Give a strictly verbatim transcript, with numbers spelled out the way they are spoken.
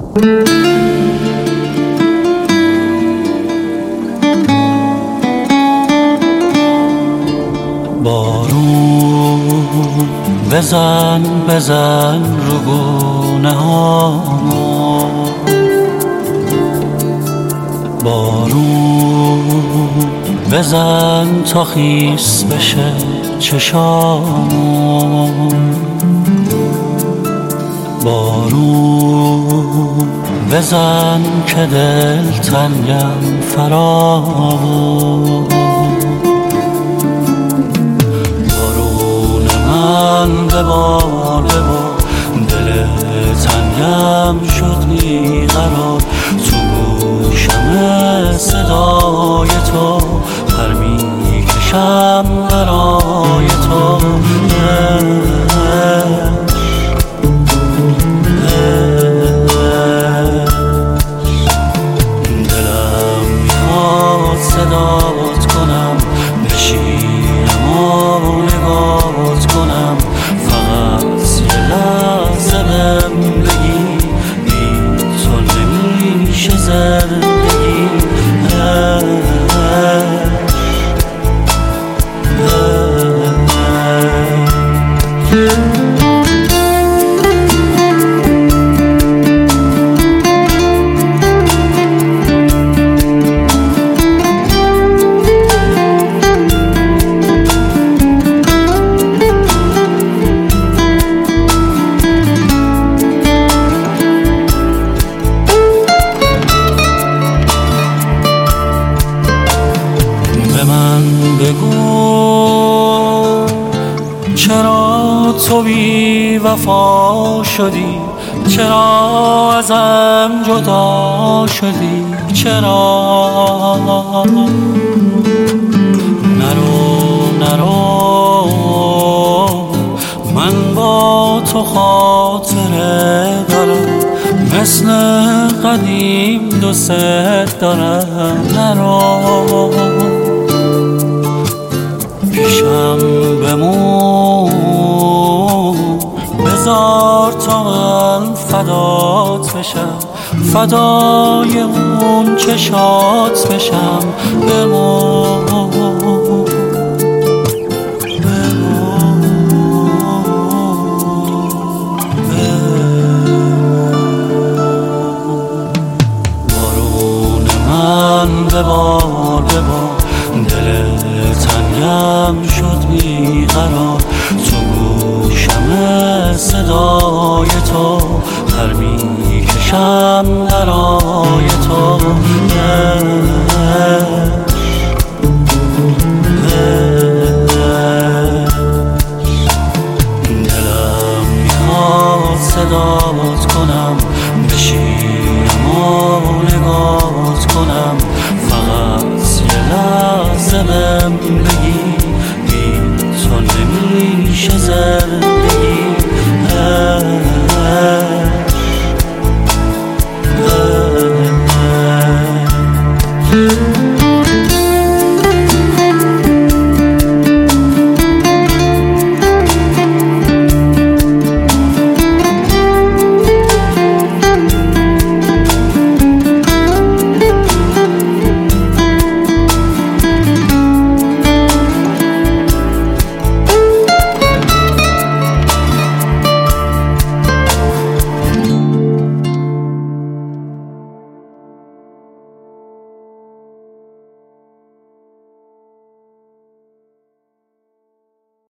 بارون بزن بزن رو گونه ها، بارون بزن تا خیس بشه چشام، بارون بزن که دل تنگم فراوان، بارون من ببار ببار دل تنگم شد بیقرار، تو گوشم صدای تو پر میکشم برای تو، دلم میخواد صدات کنم، بشینم و نگات کنم، فقط یه لحظه بهم بگی بی تو نمیشه زندگی. به من بگو چرا تو بی وفا شدی، چرا ازم جدا شدی، چرا نرو نرو من با تو خاطره دارم، مثل قدیم دوست دارم، نرو پیشم بمون، بذار تا من فدات بشم، فدای اون چشات بشم، بمون بمون بمون. بارون من ببار ببار دل تنگم شد بیقرار، تو گوشم صدای تو پر میکشم برای تو، دلم میخواد صدات کنم، بشینم و نگات کنم، فقط یه لحظه بهم بگی بی تو نمیشه زندگی.